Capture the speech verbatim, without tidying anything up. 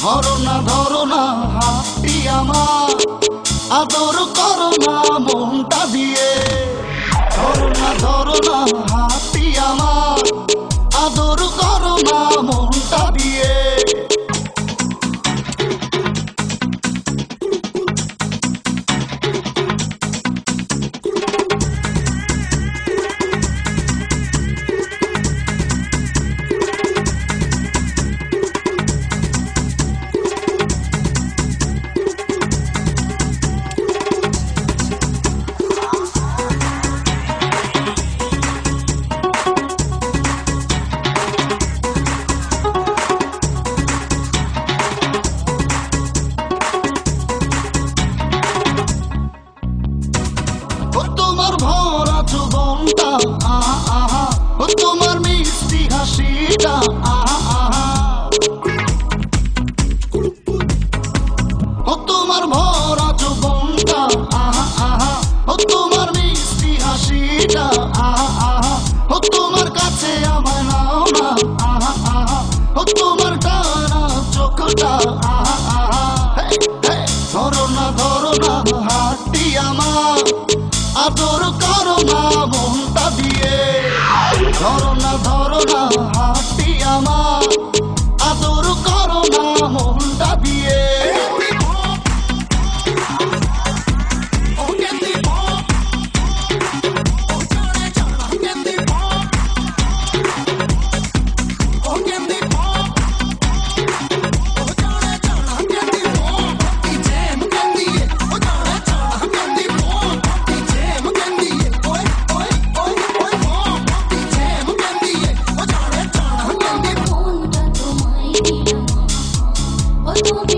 ধরো না ধরো না হাতটি আমার, আদর করো না মনটা দিয়ে। ধরো না ধরো না হাতটি আমার, আদর করো না মনটা দিয়ে। তোমার ভরা যৌবনটা আহা আহা, ও তোমার মিষ্টি হাসিটা আহা আহা, ও তোমার ভরা যৌবনটা আহা আহা, ও তোমার মিষ্টি হাসিটা আহা আহা, ও তোমার কাছে আমায় নাও না আহা আহা, ও তোমার টানা চোখটা আহা আহা। ধরো না ধরো না হাতটি আমার, আদর করো না মনটা দিয়ে। ধরো না ধরো না হাতটি আমার, আদর করো না মনটা দিয়ে। তুমি